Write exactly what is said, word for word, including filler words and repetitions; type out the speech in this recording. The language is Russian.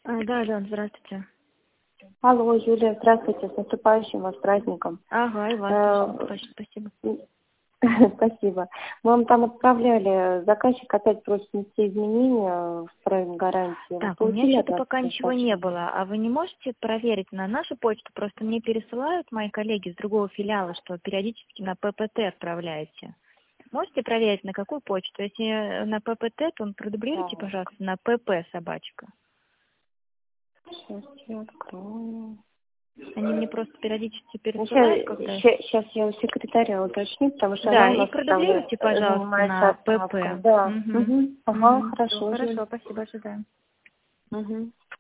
А, да, да, здравствуйте. Алло, Юлия, здравствуйте, с наступающим вас праздником. Ага, и вас Э, тоже. Спасибо. Спасибо. Мы вам там отправляли, заказчик опять просит внести изменения в проект гарантии. Вы Так, у меня получили от что-то нас пока это ничего не сообщение? было. А вы не можете проверить на нашу почту? Просто мне пересылают мои коллеги с другого филиала, что периодически на ППТ отправляете. Можете проверить, на какую почту? Если на ППТ, то продублируйте, Так, пожалуйста, на ПП собачка. сейчас я открою. Они мне просто периодически пересылают, когда... Сейчас, я у секретаря уточню, потому что она Да, у и нас там э, продублируйте, пожалуйста, занимается на ПП. отправкой. Да. Угу. Угу. Ага, Угу. Все, хорошо, Юль. хорошо, спасибо, ожидаю. Угу.